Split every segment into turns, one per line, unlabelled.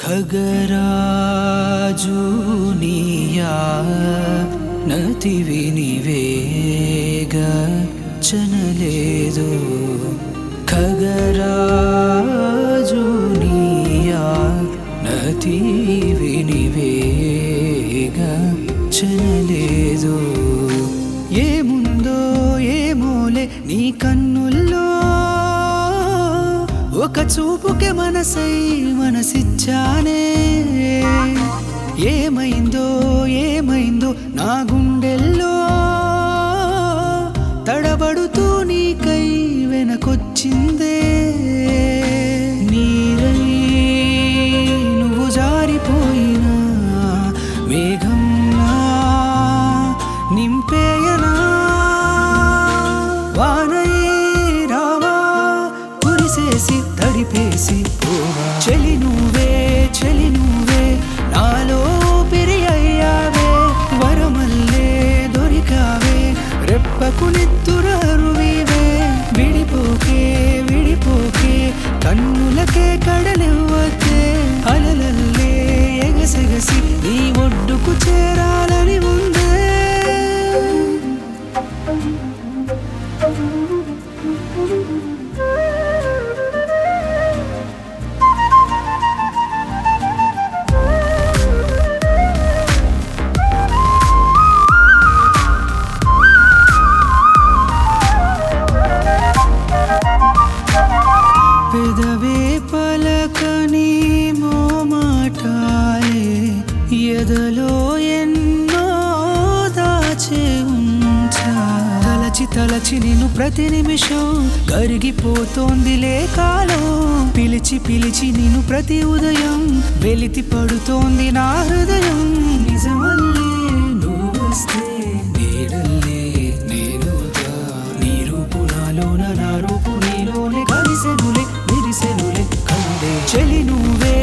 ఖగరాజు నీయా నతివి నీవేగా చనలేదు ఖగరాజు నీయా నతివి నీవేగా చనలేదు ఏముందో ఏమోలే నీ కన్నుల్లో ఒక చూపుకే మనసై మనసిచ్చానే ఏమైందో ఏమైందో నా గుండెల్లో తడబడుతూ నీకై వెనకొచ్చిందే నీరై నువ్వు జారిపోయినా మేఘంలా నింపేయనా వానై రావా కురిసేసి తడిపేసి పోవా చెలి నువ్వే నాలో పిరి అయ్యావే వరమల్లే దొరికావే రెప్పకు నిద్దురరువీవే విడిపోకే కన్నులకే కడలివ్వతే అలలల్లే ఎగసెగసి నీ ఒడ్డుకు చేరాలని ఉందే పెదవే పలకని మోమాటాలే ఎదలో ఎన్నో దాచే ఉంచా తలచి నిన్ను ప్రతి నిమిషం కరిగిపోతోందిలే కాలం పిలిచి నిన్ను ప్రతి ఉదయం వెలితి పడుతోంది నా హృదయం నిజమల్లే నువ్వు వస్తే నీడల్లే నేనుగా నీ రూపు నాలోన నా రూపు నీలోనే కలిసెనులే విరిసెనులే కందే చెలి నువ్వే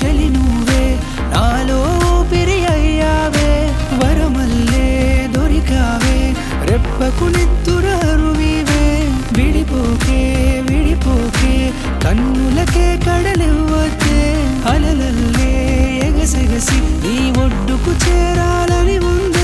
నాలో పిరి అయ్యావే వరమల్లే దొరికావే రెప్పకు నిద్దురరువీవే విడిపోకే కన్నులకే కడలివ్వతే అలలల్లే ఎగసెగసి నీ ఒడ్డుకు చేరాలని ఉందే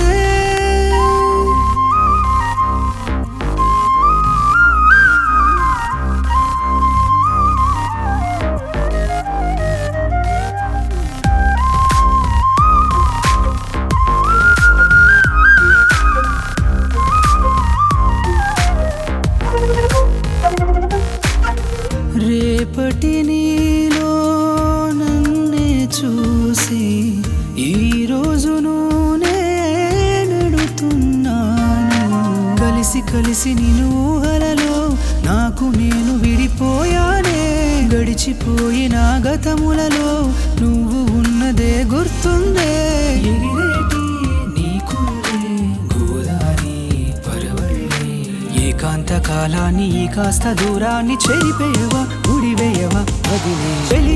రేపటి నీలో నన్నే చూసి ఈరోజును నెడుతున్నాను కలిసి నేను ఊహలలో నాకు నేను విడిపోయానే గడిచిపోయిన గతములలో నువ్వు ఉన్నదే గుర్తుందే ఎగిరేటి నీకులే గోదారి పరవళ్ళే ఏకాంత కాలాన్ని ఈ కాస్త దూరాన్ని చెరిపేయవా ముడివేయవా వదిలే